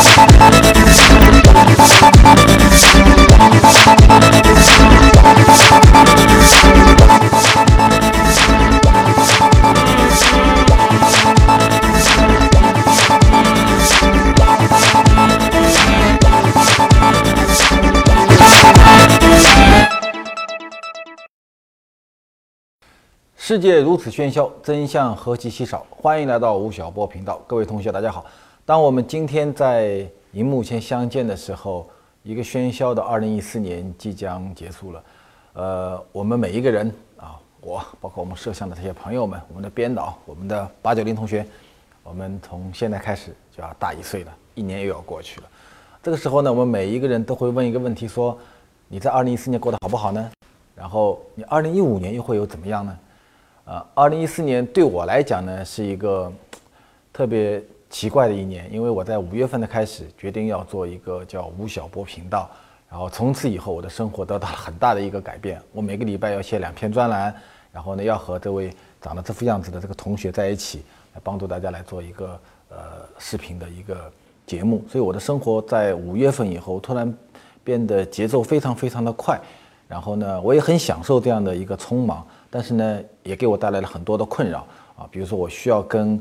世界如此喧嚣，真相何其稀少。欢迎来到吴晓波频道，各位同学大家好。当我们今天在荧幕前相见的时候，一个喧嚣的2014年即将结束了。我们每一个人啊，我包括我们摄像的这些朋友们，我们的编导，我们的890同学，我们从现在开始就要大1岁了，1年又要过去了。这个时候呢，我们每一个人都会问一个问题：说你在2014年过得好不好呢？然后你2015年又会有怎么样呢？2014年对我来讲呢，是一个特别奇怪的一年，因为我在5月份的开始决定要做一个叫吴晓波频道，然后从此以后我的生活得到了很大的一个改变。我每个礼拜要写2篇专栏，然后呢要和这位长得这副样子的这个同学在一起，来帮助大家来做一个视频的一个节目。所以我的生活在5月份以后突然变得节奏非常非常的快，然后呢我也很享受这样的一个匆忙。但是呢，也给我带来了很多的困扰啊，比如说我需要跟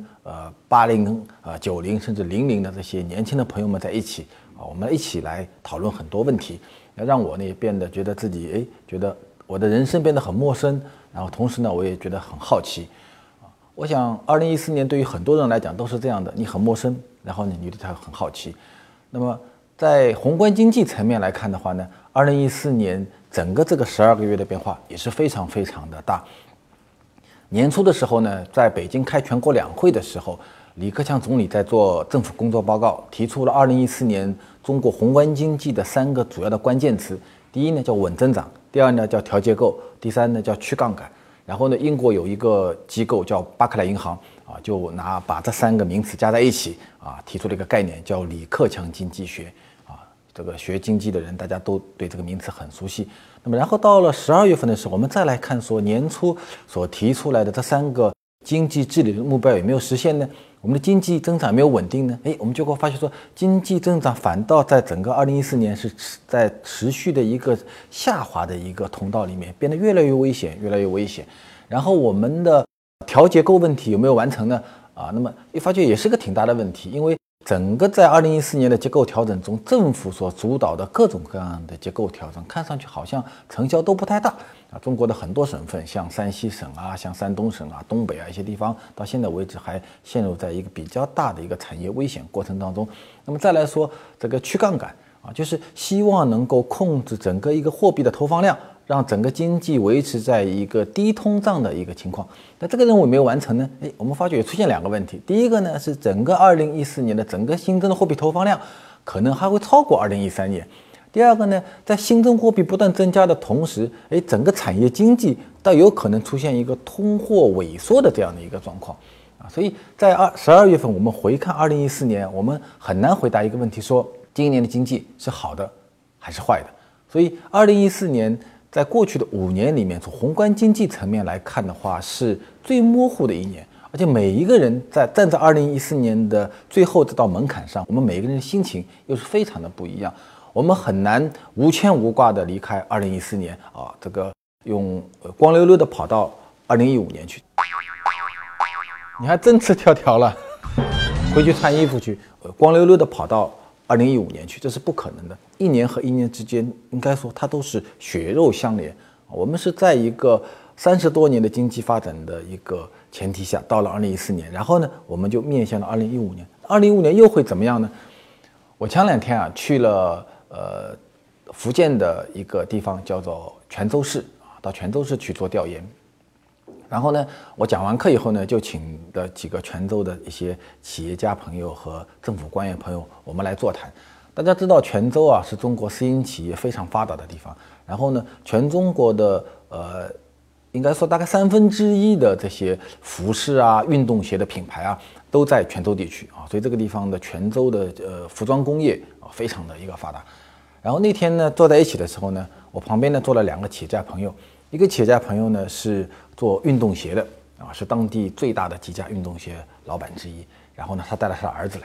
80、90甚至00的这些年轻的朋友们在一起啊，我们一起来讨论很多问题，让我呢也变得觉得自己觉得我的人生变得很陌生，然后同时呢我也觉得很好奇啊。我想2014年对于很多人来讲都是这样的，你很陌生，然后呢你对它很好奇。那么在宏观经济层面来看的话呢，2014年整个这个12个月的变化也是非常非常的大。年初的时候呢，在北京开全国两会的时候，李克强总理在做政府工作报告，提出了2014年中国宏观经济的3个主要的关键词。第一呢叫稳增长，第二呢叫调结构，第三呢叫去杠杆。然后呢，英国有一个机构叫巴克莱银行啊，就把这3个名词加在一起啊，提出了一个概念叫李克强经济学。这个学经济的人，大家都对这个名词很熟悉。那么，然后到了12月份的时候，我们再来看说年初所提出来的这3个经济治理的目标有没有实现呢？我们的经济增长有没有稳定呢？我们就会发现说，经济增长反倒在整个2014年是在持续的一个下滑的一个通道里面，变得越来越危险，越来越危险。然后我们的调结构问题有没有完成呢？那么一发觉也是个挺大的问题，因为整个在2014年的结构调整中，政府所主导的各种各样的结构调整，看上去好像成效都不太大啊。中国的很多省份，像山西省啊，像山东省啊、东北啊一些地方，到现在为止还陷入在一个比较大的一个产业危险过程当中。那么再来说这个去杠杆啊，就是希望能够控制整个一个货币的投放量，让整个经济维持在一个低通胀的一个情况。那这个任务没有完成呢？我们发觉也出现2个问题。第一个呢是整个2014年的整个新增的货币投放量可能还会超过2013年。第二个呢，在新增货币不断增加的同时，整个产业经济倒有可能出现一个通货萎缩的这样的一个状况啊。所以在12月份我们回看2014年，我们很难回答一个问题，说今年的经济是好的还是坏的。所以2014年在过去的5年里面，从宏观经济层面来看的话，是最模糊的一年，而且每一个人站在2014年的最后这道门槛上，我们每一个人的心情又是非常的不一样。我们很难无牵无挂的离开2014年啊，这个用光溜溜的跑到2015年去。你还真吃条条了，回去穿衣服去，光溜溜的跑到2015年去，这是不可能的。1年和1年之间，应该说它都是血肉相连。我们是在一个30多年的经济发展的一个前提下，到了2014年，然后呢，我们就面向了2015年。2015年又会怎么样呢？我前2天去了福建的一个地方叫做泉州市啊，到泉州市去做调研。然后呢，我讲完课以后呢，就请了几个泉州的一些企业家朋友和政府官员朋友，我们来座谈。大家知道泉州是中国私营企业非常发达的地方。然后呢，全中国的应该说大概1/3的这些服饰运动鞋的品牌都在泉州地区所以这个地方的泉州的服装工业非常的一个发达。然后那天呢，坐在一起的时候呢，我旁边呢坐了2个企业家朋友，一个企业家朋友呢是做运动鞋的是当地最大的几家运动鞋老板之一。然后呢，他带了他的儿子来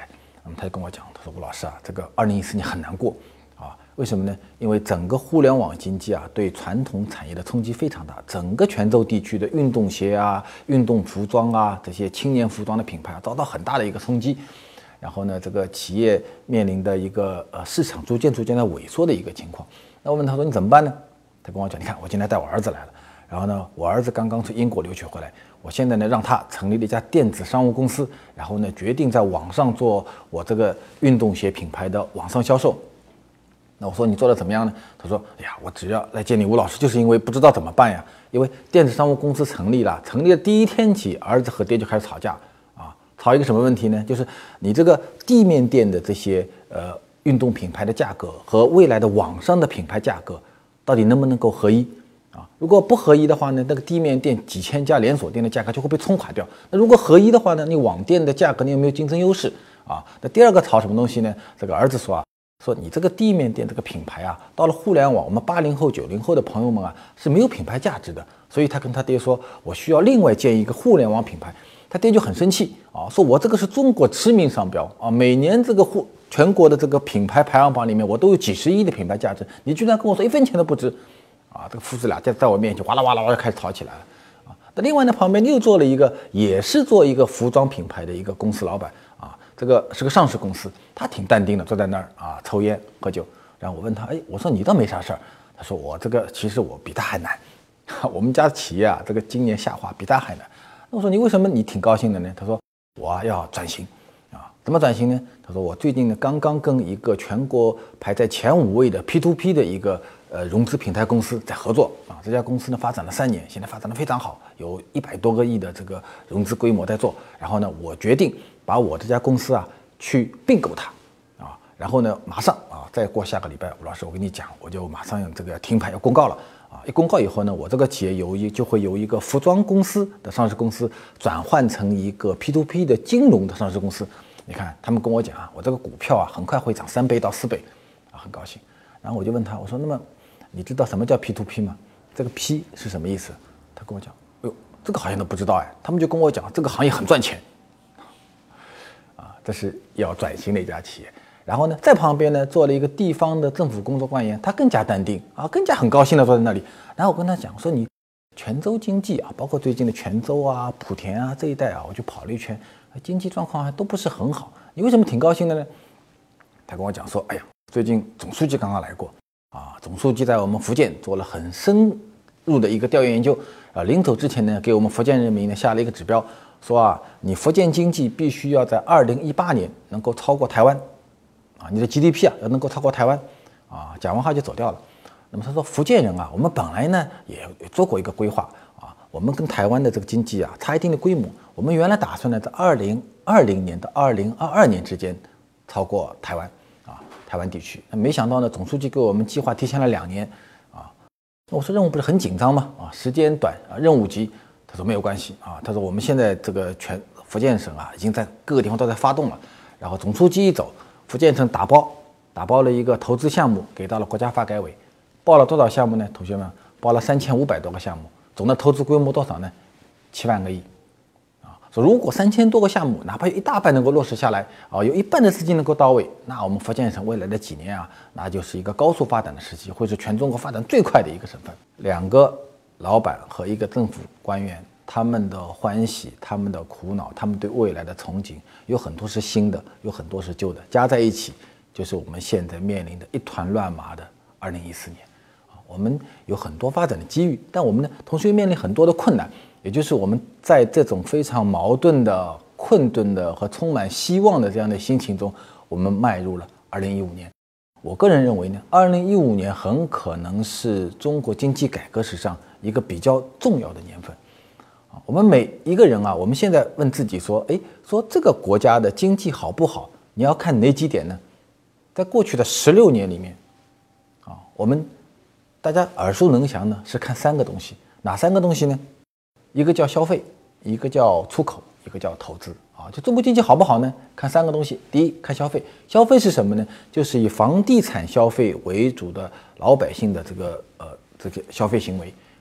那么他就跟我讲，他说吴老师啊，这个2014年很难过啊，为什么呢？因为整个互联网经济啊，对传统产业的冲击非常大，整个泉州地区的运动鞋啊、运动服装啊这些青年服装的品牌遭到很大的一个冲击。然后呢，这个企业面临的一个市场逐渐在萎缩的一个情况。那我问他说你怎么办呢？他跟我讲，你看我今天带我儿子来了，然后呢，我儿子刚刚从英国留学回来，我现在呢让他成立了一家电子商务公司，然后呢决定在网上做我这个运动鞋品牌的网上销售。那我说你做的怎么样呢？他说，哎呀，我只要来见你吴老师，就是因为不知道怎么办呀。因为电子商务公司成立的第一天起，儿子和爹就开始吵架啊，吵一个什么问题呢？就是你这个地面店的这些运动品牌的价格和未来的网上的品牌价格到底能不能够合一啊？如果不合一的话呢，那个地面店几千家连锁店的价格就会被冲垮掉。那如果合一的话呢，你网店的价格你有没有竞争优势啊？那第二个吵什么东西呢？这个儿子说啊，说你这个地面店这个品牌啊，到了互联网，我们80后、90后的朋友们啊是没有品牌价值的，所以他跟他爹说，我需要另外建一个互联网品牌。他爹就很生气啊，说我这个是中国知名商标啊，每年这个全国的这个品牌排行榜里面，我都有几十亿的品牌价值，你居然跟我说1分钱都不值啊！这个父子俩在我面前哇啦哇啦哇啦开始吵起来了啊。那另外呢，旁边又做了一个，也是做一个服装品牌的一个公司老板啊，这个是个上市公司，他挺淡定的，坐在那儿啊抽烟喝酒。然后我问他，哎，我说你倒没啥事儿。他说我这个其实我比他还难，我们家企业啊，这个今年下滑比他还难。我说你为什么你挺高兴的呢？他说我要转型啊，怎么转型呢？他说我最近呢刚刚跟一个全国排在前5位的 P2P 的一个融资平台公司在合作啊，这家公司呢发展了3年，现在发展的非常好，有100多个亿的这个融资规模在做。然后呢，我决定把我这家公司啊去并购它啊，然后呢马上啊再过下个礼拜，吴老师我跟你讲，我就马上这个停牌要公告了。一公告以后呢，我这个企业就会由一个服装公司的上市公司转换成一个 P2P 的金融的上市公司。你看他们跟我讲啊，我这个股票啊很快会涨3倍到4倍啊，很高兴。然后我就问他，我说那么你知道什么叫 P2P 吗？这个 P 是什么意思？他跟我讲，哎呦，这个好像都不知道哎。他们就跟我讲，这个行业很赚钱啊，这是要转型的一家企业。然后呢，在旁边呢做了一个地方的政府工作官员，他更加淡定啊，更加很高兴的坐在那里。然后我跟他讲说，你泉州经济啊，包括最近的泉州啊、莆田啊这一带啊，我就跑了一圈，经济状况还都不是很好。你为什么挺高兴的呢？他跟我讲说，哎呀，最近总书记刚刚来过啊，总书记在我们福建做了很深入的一个调研究啊，临走之前呢，给我们福建人民呢下了一个指标，说啊，你福建经济必须要在2018年能够超过台湾。啊，你的 GDP 啊要能够超过台湾，啊，讲完话就走掉了。那么他说福建人啊，我们本来呢也做过一个规划啊，我们跟台湾的这个经济啊差一定的规模，我们原来打算呢在2020年到2022年之间超过台湾啊，台湾地区。那没想到呢，总书记给我们计划提前了2年啊。那我说任务不是很紧张吗？啊，时间短啊，任务急。他说没有关系啊，他说我们现在这个全福建省啊已经在各个地方都在发动了，然后总书记一走。福建省打包了一个投资项目给到了国家发改委，报了多少项目呢？同学们，报了3500多个项目，总的投资规模多少呢？7万个亿啊！说如果3000多个项目，哪怕有一大半能够落实下来啊，有一半的资金能够到位，那我们福建省未来的几年啊，那就是一个高速发展的时期，会是全中国发展最快的一个省份。2个老板和一个政府官员，他们的欢喜，他们的苦恼，他们对未来的憧憬，有很多是新的，有很多是旧的，加在一起，就是我们现在面临的一团乱麻的2014年。我们有很多发展的机遇，但我们呢，同时又面临很多的困难，也就是我们在这种非常矛盾的、困顿的和充满希望的这样的心情中，我们迈入了2015年。我个人认为呢，2015年很可能是中国经济改革史上一个比较重要的年份。我们每一个人啊，我们现在问自己说，说这个国家的经济好不好？你要看哪几点呢？在过去的16年里面，我们大家耳熟能详呢，是看3个东西。哪3个东西呢？一个叫消费，一个叫出口，一个叫投资啊。就中国经济好不好呢？看3个东西。第一，看消费。消费是什么呢？就是以房地产消费为主的老百姓的这个消费行为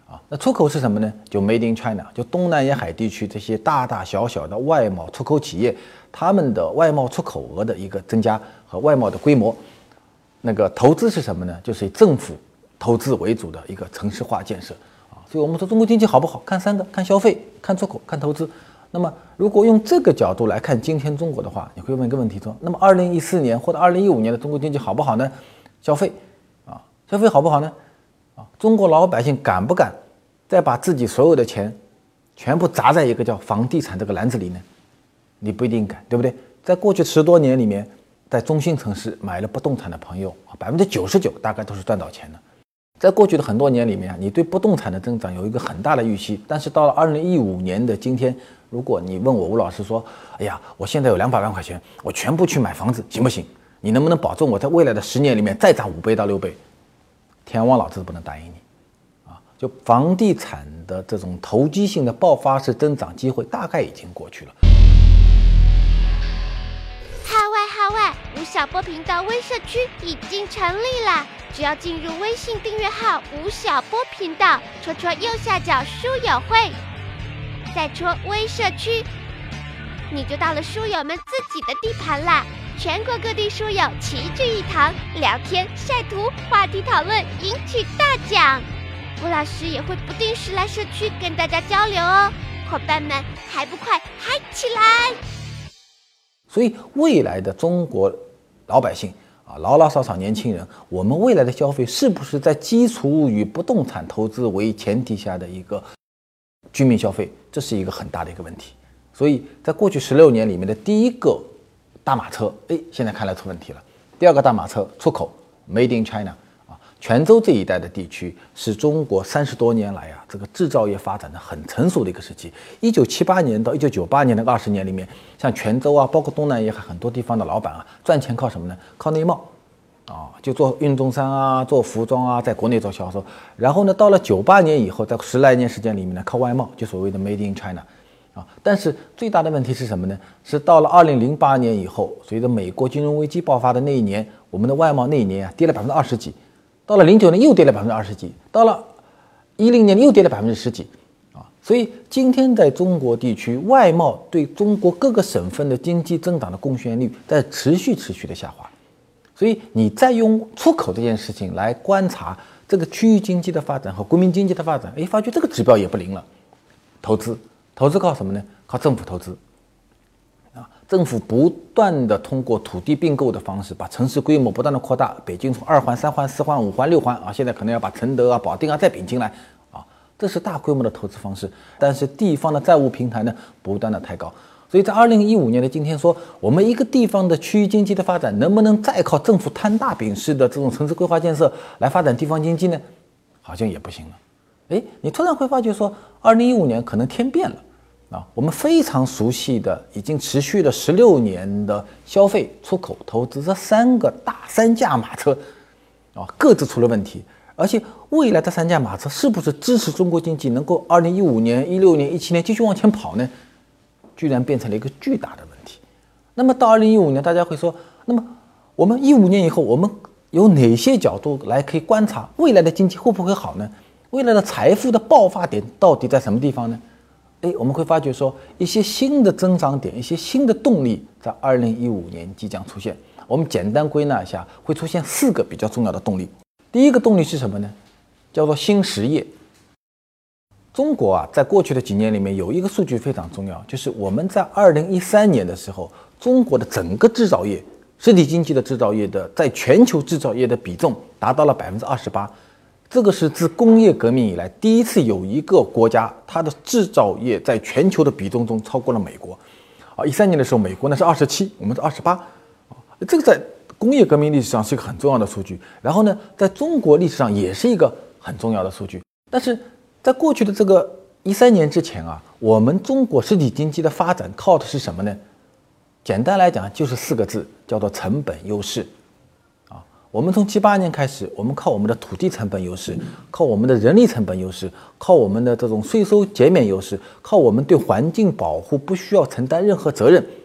啊。那出口是什么呢？就 Made in China， 就东南沿海地区这些大大小小的外贸出口企业，他们的外贸出口额的一个增加和外贸的规模。那个投资是什么呢？就是以政府投资为主的一个城市化建设啊。所以我们说中国经济好不好，看3个：看消费、看出口、看投资。那么如果用这个角度来看今天中国的话，你会问一个问题说：那么2014年或者2015年的中国经济好不好呢？消费啊，消费好不好呢？啊，中国老百姓敢不敢再把自己所有的钱全部砸在一个叫房地产这个篮子里呢？你不一定敢，对不对？在过去10多年里面，在中心城市买了不动产的朋友，99%大概都是赚到钱的。在过去的很多年里面，你对不动产的增长有一个很大的预期，但是到了2015年的今天，如果你问我吴老师说：“哎呀，我现在有200万块钱，我全部去买房子，行不行？你能不能保证我在未来的10年里面再涨5倍到6倍？”天王老子不能答应你啊！就房地产的这种投机性的爆发式增长机会，大概已经过去了。 号外！吴晓波频道微社区已经成立啦！只要进入微信订阅号吴晓波频道，戳右下角书友会，再戳微社区，你就到了书友们自己的地盘啦！全国各地书友齐聚一堂，聊天、晒图、话题讨论，赢取大奖。吴老师也会不定时来社区跟大家交流哦，伙伴们还不快嗨起来！ 所以未来的中国老百姓啊，老老少少年轻人，我们未来的消费是不是在基础以不动产投资为前提下的一个居民消费？这是一个很大的一个问题。所以在过去16年里面的第一个大马车，现在看来出问题了。第二个大马车出口 Made in China 啊，泉州这一带的地区是中国30多年来这个制造业发展的很成熟的一个时期。1978年到1998年的20年里面，像泉州包括东南沿海很多地方的老板赚钱靠什么呢？靠内贸就做运动衫做服装在国内做销售。然后呢，到了98年以后，在10来年时间里面呢，靠外贸，就所谓的 Made in China。但是最大的问题是什么呢？是到了2008年以后，随着美国金融危机爆发的那一年，我们的外贸那一年跌了20%几，到了09年又跌了20%几，到了10年又跌了10%几所以今天在中国地区，外贸对中国各个省份的经济增长的贡献率在持续的下滑。所以你再用出口这件事情来观察这个区域经济的发展和国民经济的发展，发觉这个指标也不灵了。投资靠什么呢？靠政府投资政府不断的通过土地并购的方式，把城市规模不断的扩大。北京从2环、3环、4环、5环、6环现在可能要把承德保定再并进来这是大规模的投资方式。但是地方的债务平台呢，不断的抬高。所以在2015年的今天说，我们一个地方的区域经济的发展能不能再靠政府摊大饼式的这种城市规划建设来发展地方经济呢？好像也不行了。你突然会发觉说，2015年可能天变了我们非常熟悉的已经持续了16年的消费、出口、投资这3个大3驾马车各自出了问题。而且未来这3驾马车是不是支持中国经济能够2015年、16年、17年继续往前跑呢？居然变成了一个巨大的问题。那么到2015年，大家会说，那么我们15年以后，我们有哪些角度来可以观察未来的经济会不会好呢？未来的财富的爆发点到底在什么地方呢？我们会发觉说，一些新的增长点，一些新的动力在2015年即将出现。我们简单归纳一下，会出现4个比较重要的动力。第一个动力是什么呢？叫做新实业。中国在过去的几年里面有一个数据非常重要，就是我们在2013年的时候，中国的整个制造业，实体经济的制造业的在全球制造业的比重达到了28%。这个是自工业革命以来第一次有一个国家，它的制造业在全球的比重中超过了美国。13年的时候，美国呢是27，我们是28。这个在工业革命历史上是一个很重要的数据。然后呢，在中国历史上也是一个很重要的数据。但是在过去的这个13年之前我们中国实体经济的发展靠的是什么呢？简单来讲就是4个字，叫做成本优势。我们从78年开始，我们靠我们的土地成本优势，靠我们的人力成本优势，靠我们的这种税收减免优势，靠我们对环境保护不需要承担任何责任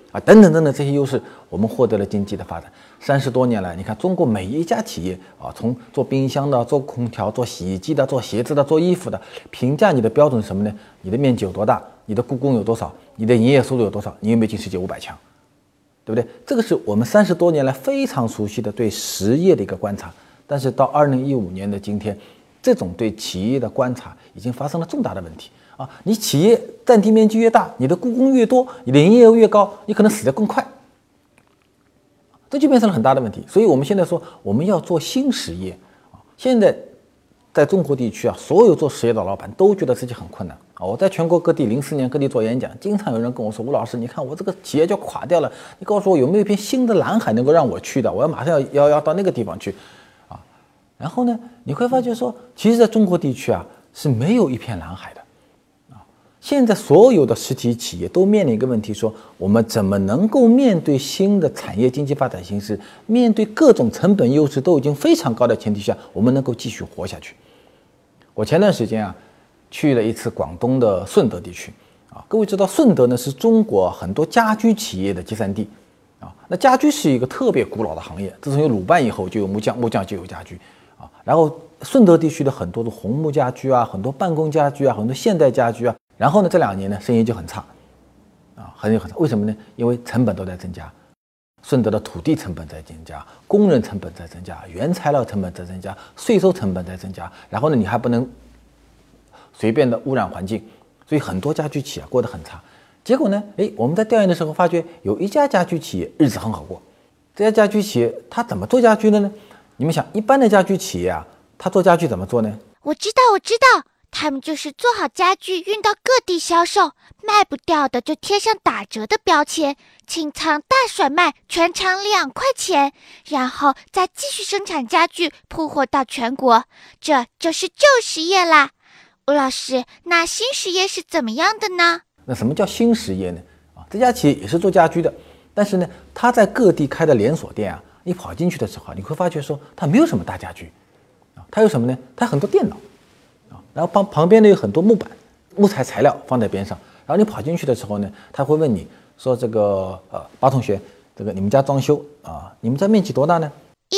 啊，等等等等这些优势，我们获得了经济的发展。30多年来，你看中国每一家企业啊，从做冰箱的、做空调、做洗衣机的、做鞋子的、做衣服的，评价你的标准是什么呢？你的面积有多大？你的故宫有多少？你的营业收入有多少？你有没有进世界500强？对不对？这个是我们30多年来非常熟悉的对实业的一个观察。但是到2015年的今天，这种对企业的观察已经发生了重大的问题啊！你企业占地面积越大，你的故宫越多，你的营业额越高，你可能死得更快，这就变成了很大的问题。所以我们现在说我们要做新实业啊！现在在中国地区啊，所有做实业的老板都觉得自己很困难啊！我在全国各地04年各地做演讲，经常有人跟我说：“吴老师，你看我这个企业就垮掉了，你告诉我有没有一片新的蓝海能够让我去的？我要马上要到那个地方去。”然后呢，你会发觉说，其实在中国地区啊是没有一片蓝海的，啊，现在所有的实体企业都面临一个问题，说我们怎么能够面对新的产业经济发展形势，面对各种成本优势都已经非常高的前提下，我们能够继续活下去。我前段时间啊去了一次广东的顺德地区，啊，各位知道顺德呢是中国很多家居企业的集散地，啊，那家居是一个特别古老的行业，自从有鲁班以后就有木匠，木匠就有家居。然后顺德地区的很多的红木家居啊，很多办公家居啊，很多现代家居啊，然后呢这2年呢生意就很差，啊，很差。为什么呢？因为成本都在增加，顺德的土地成本在增加，工人成本在增加，原材料成本在增加，税收成本在增加，然后呢你还不能随便的污染环境，所以很多家居企业过得很差。结果呢，我们在调研的时候发觉有一家家居企业日子很好过，这家家居企业它怎么做家居的呢？你们想，一般的家居企业啊，他做家具怎么做呢？ 我知道，他们就是做好家具运到各地销售，卖不掉的就贴上打折的标签，清仓大甩卖，全场2块钱，然后再继续生产家具，铺货到全国，这就是旧实业啦。吴老师，那新实业是怎么样的呢？ 那什么叫新实业呢？啊，这家企业也是做家居的，但是呢，他在各地开的连锁店啊。你跑进去的时候，你会发觉说它没有什么大家具，啊，它有什么呢？它很多电脑，啊，然后旁边呢有很多木板、木材材料放在边上。然后你跑进去的时候呢，他会问你说：“这个巴同学，这个你们家装修啊，你们家面积多大呢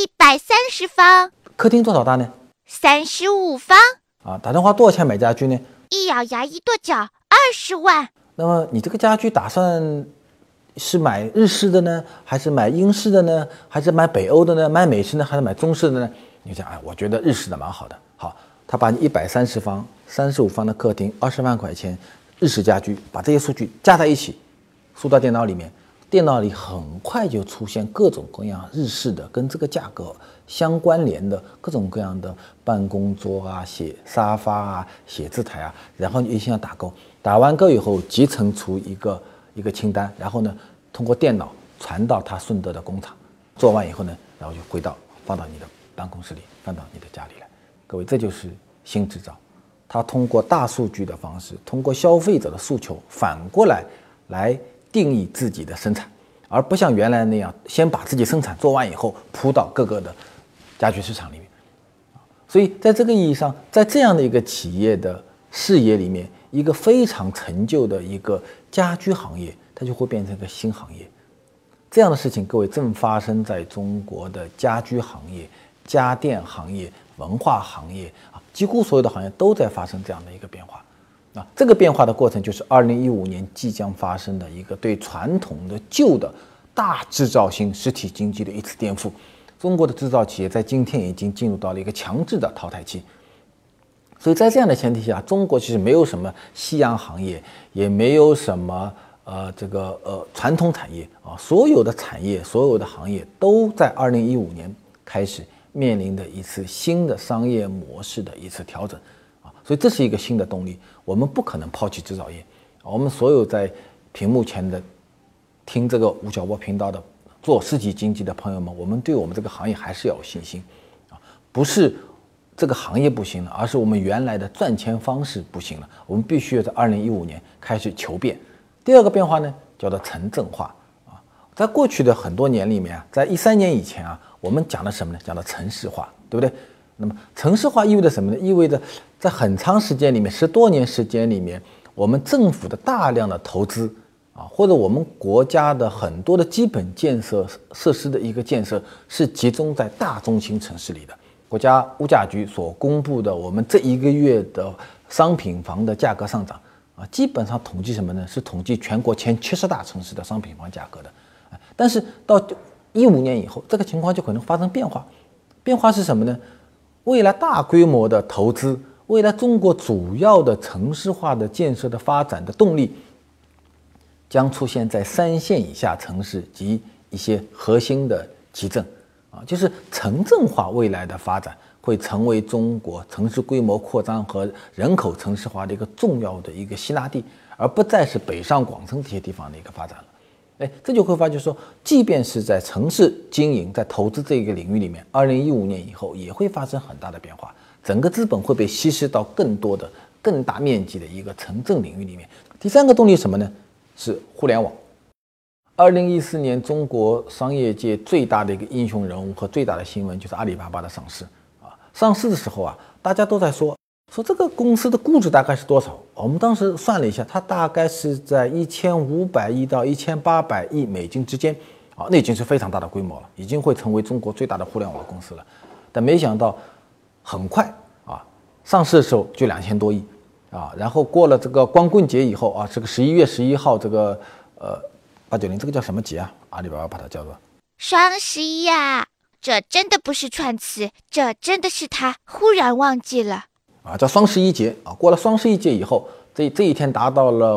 ？130方。 客厅多少大呢 ？35方。 啊，打电话多少钱买家具呢？ 一咬牙一跺脚，20万。 那么你这个家具打算？是买日式的呢，还是买英式的呢，还是买北欧的呢，买美式呢，还是买中式的呢？你讲，我觉得日式的蛮好的。好，他把你130方、35方的客厅，20万块钱，日式家居，把这些数据加在一起，输到电脑里面，电脑里很快就出现各种各样日式的跟这个价格相关联的各种各样的办公桌啊、沙发啊、写字台啊，然后你一定要打勾，打完勾以后集成出一个清单，然后呢，通过电脑传到他顺德的工厂，做完以后呢，然后就放到你的办公室里，放到你的家里来。各位，这就是新制造，它通过大数据的方式，通过消费者的诉求，反过来定义自己的生产，而不像原来那样，先把自己生产做完以后铺到各个的家居市场里面。所以在这个意义上，在这样的一个企业的视野里面，一个非常陈旧的一个家居行业，它就会变成一个新行业。这样的事情，各位正发生在中国的家居行业、家电行业、文化行业啊，几乎所有的行业都在发生这样的一个变化。啊，这个变化的过程就是2015年即将发生的一个对传统的旧的大制造型实体经济的一次颠覆。中国的制造企业在今天已经进入到了一个强制的淘汰期。所以在这样的前提下，中国其实没有什么夕阳行业，也没有什么传统产业啊，所有的产业、所有的行业都在2015年开始面临的一次新的商业模式的一次调整啊，所以这是一个新的动力，我们不可能抛弃制造业。我们所有在屏幕前的听这个吴晓波频道的做实体经济的朋友们，我们对我们这个行业还是要有信心啊，不是这个行业不行了，而是我们原来的赚钱方式不行了。我们必须要在2015年开始求变。第二个变化呢，叫做城镇化啊。在过去的很多年里面啊，在13年以前啊，我们讲的什么呢？讲的城市化，对不对？那么城市化意味着什么呢？意味着在很长时间里面，10多年时间里面，我们政府的大量的投资或者我们国家的很多的基本建设设施的一个建设是集中在大中型城市里的。国家物价局所公布的我们这1个月的商品房的价格上涨基本上统计什么呢？是统计全国前70大城市的商品房价格的。但是到15年以后，这个情况就可能发生变化。变化是什么呢？未来大规模的投资，未来中国主要的城市化的建设的发展的动力，将出现在3线以下城市及一些核心的集镇就是城镇化未来的发展会成为中国城市规模扩张和人口城市化的一个重要的一个吸纳地，而不再是北上广深这些地方的一个发展了。这就会发觉说，即便是在城市经营、在投资这个领域里面，2015年以后也会发生很大的变化，整个资本会被稀释到更多的、更大面积的一个城镇领域里面。第3个动力是什么呢？是互联网。2014年中国商业界最大的一个英雄人物和最大的新闻就是阿里巴巴的上市上市的时候大家都在说这个公司的估值大概是多少？我们当时算了一下，它大概是在1500亿到1800亿美金之间那已经是非常大的规模了，已经会成为中国最大的互联网公司了。但没想到很快上市的时候就2000多亿然后过了这个光棍节以后这个11月11号这个890这个叫什么节阿里巴巴把它叫做双11呀。这真的不是串词，这真的是他忽然忘记了叫双11节过了双11节以后，这一天达到了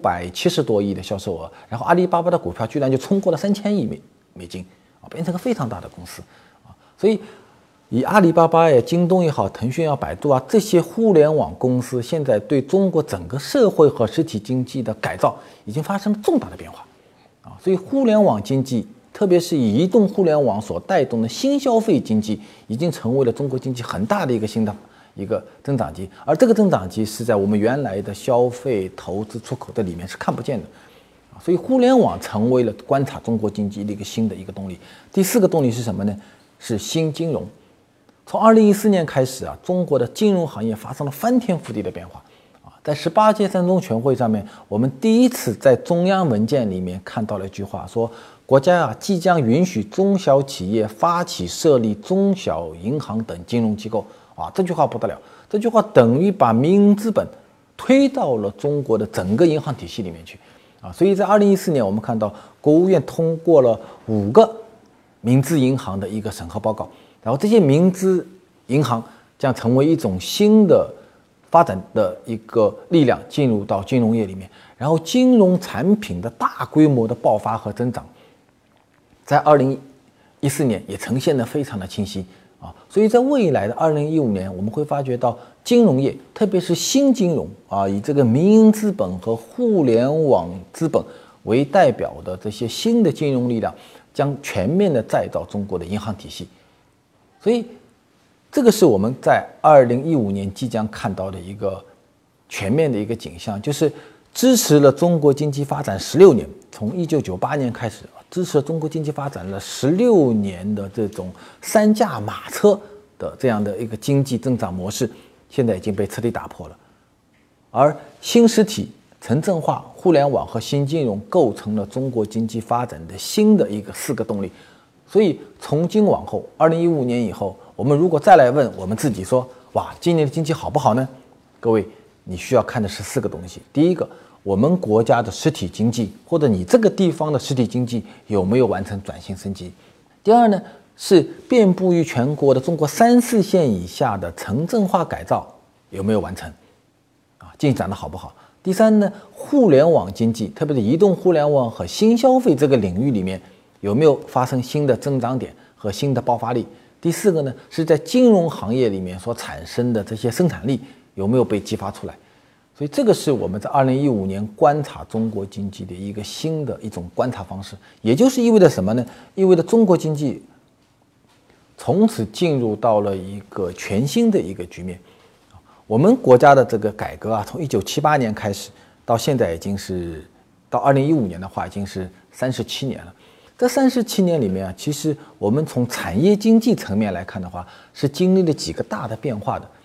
570多亿的销售额，然后阿里巴巴的股票居然就冲过了3000亿美金变成个非常大的公司所以以阿里巴巴京东也好，腾讯百度这些互联网公司现在对中国整个社会和实体经济的改造已经发生了重大的变化所以互联网经济，特别是以移动互联网所带动的新消费经济，已经成为了中国经济很大的一个新的一个增长极，而这个增长极是在我们原来的消费、投资、出口的里面是看不见的所以互联网成为了观察中国经济的一个新的一个动力。第4个动力是什么呢？是新金融。从2014年开始中国的金融行业发生了翻天覆地的变化在18届三中全会上面，我们第一次在中央文件里面看到了一句话，说国家即将允许中小企业发起设立中小银行等金融机构这句话不得了，这句话等于把民营资本推到了中国的整个银行体系里面去所以在2014年我们看到国务院通过了5个民资银行的一个审核报告，然后这些民资银行将成为一种新的发展的一个力量进入到金融业里面，然后金融产品的大规模的爆发和增长，在2014年也呈现得非常的清晰所以在未来的2015年，我们会发觉到金融业，特别是新金融以这个民营资本和互联网资本为代表的这些新的金融力量，将全面的再造中国的银行体系。所以这个是我们在2015年即将看到的一个全面的一个景象，就是支持了中国经济发展16年，从1998年开始支持了中国经济发展了16年的这种3驾马车的这样的一个经济增长模式，现在已经被彻底打破了。而新实体、城镇化、互联网和新金融构成了中国经济发展的新的一个4个动力。所以从今往后，2015年以后，我们如果再来问我们自己说，哇，今年的经济好不好呢？各位，你需要看的是4个东西。第一个，我们国家的实体经济或者你这个地方的实体经济有没有完成转型升级？第二呢，是遍布于全国的中国3、4线以下的城镇化改造有没有完成进展的好不好？第三呢，互联网经济，特别是移动互联网和新消费这个领域里面有没有发生新的增长点和新的爆发力？第4个呢，是在金融行业里面所产生的这些生产力有没有被激发出来？所以这个是我们在2015年观察中国经济的一个新的一种观察方式，也就是意味着什么呢？意味着中国经济从此进入到了一个全新的一个局面。我们国家的这个改革从1978年开始到现在已经是到2015年的话已经是37年了。这37年里面其实我们从产业经济层面来看的话，是经历了几个大的变化的。第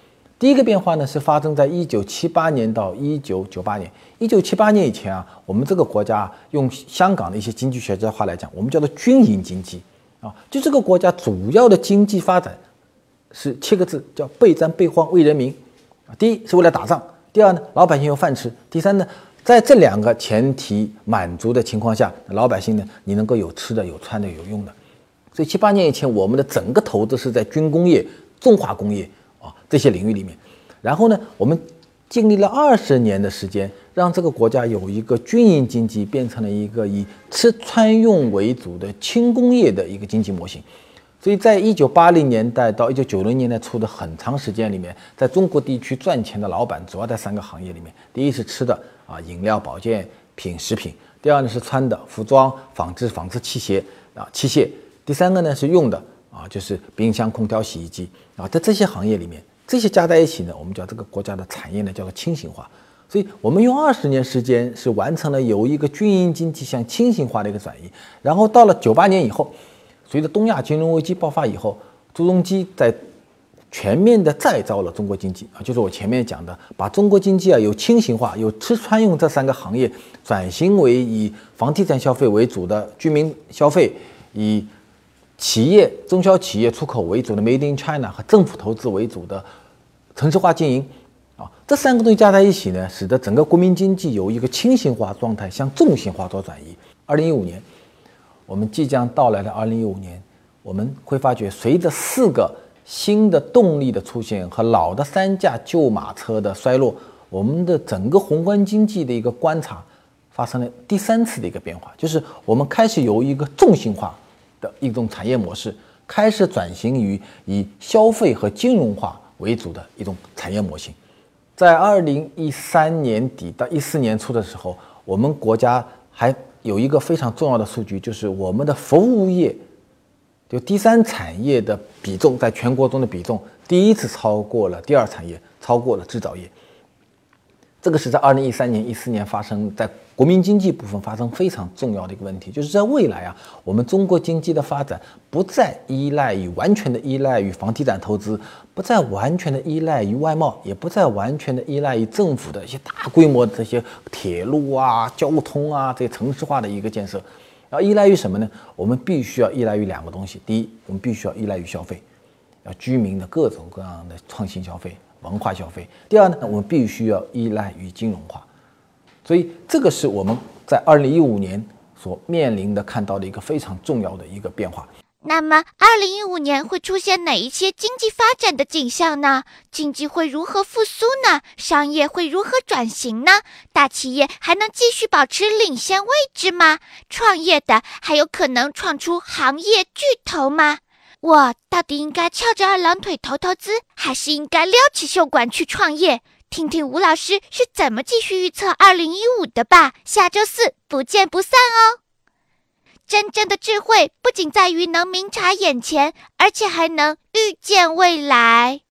第一个变化呢是发生在1978年到1998年。1978年以前啊，我们这个国家用香港的一些经济学家话来讲，我们叫做军营经济啊，就这个国家主要的经济发展是7个字，叫备战备荒为人民啊。第一是为了打仗，第二呢，老百姓有饭吃，第三呢，在这2个前提满足的情况下，老百姓呢，你能够有吃的、有穿的、有用的。所以78年以前，我们的整个投资是在军工业、重化工业啊这些领域里面。然后呢，我们经历了20年的时间，让这个国家有一个军营经济变成了一个以吃穿用为主的轻工业的一个经济模型。所以在1980年代到1990年代初的很长时间里面，在中国地区赚钱的老板主要在3个行业里面：第一是吃的啊，饮料、保健品、食品；第二呢是穿的，服装、纺织器械啊，器械；第三个呢是用的啊，就是冰箱、空调、洗衣机啊。在这些行业里面，这些加在一起呢，我们叫这个国家的产业呢叫做轻型化。所以我们用20年时间是完成了由一个军营经济向轻型化的一个转移。然后到了98年以后，随着东亚金融危机爆发以后，朱镕基在全面的再造了中国经济啊，就是我前面讲的，把中国经济啊由轻型化、有吃穿用这3个行业转型为以房地产消费为主的居民消费，以企业中小企业出口为主的 Made in China 和政府投资为主的城市化经营啊，这3个东西加在一起呢，使得整个国民经济由一个轻型化状态向重型化做转移。2015年，我们即将到来的2015年，我们会发觉，随着4个新的动力的出现和老的3驾旧马车的衰落，我们的整个宏观经济的一个观察发生了第3次的一个变化，就是我们开始由一个重型化的一种产业模式，开始转型于以消费和金融化为主的一种产业模型。在2013年底到14年初的时候，我们国家还有一个非常重要的数据，就是我们的服务业，就第3产业的比重在全国中的比重第一次超过了第2产业，超过了制造业。这个是在2013年、14年发生在国民经济部分发生非常重要的一个问题，就是在未来啊，我们中国经济的发展不再完全的依赖于房地产投资，不再完全的依赖于外贸，也不再完全的依赖于政府的一些大规模的这些铁路啊、交通啊这些城市化的一个建设。要依赖于什么呢？我们必须要依赖于2个东西。第一，我们必须要依赖于消费，要居民的各种各样的创新消费、文化消费。第二呢，我们必须要依赖于金融化。所以这个是我们在2015年所面临的看到的一个非常重要的一个变化。 那么2015年会出现哪一些经济发展的景象呢？经济会如何复苏呢？商业会如何转型呢？大企业还能继续保持领先位置吗？创业的还有可能创出行业巨头吗？我到底应该翘着2郎腿投资，还是应该撩起袖管去创业？听听吴老师是怎么继续预测2015的吧。下周4不见不散哦。真正的智慧不仅在于能明察眼前，而且还能预见未来。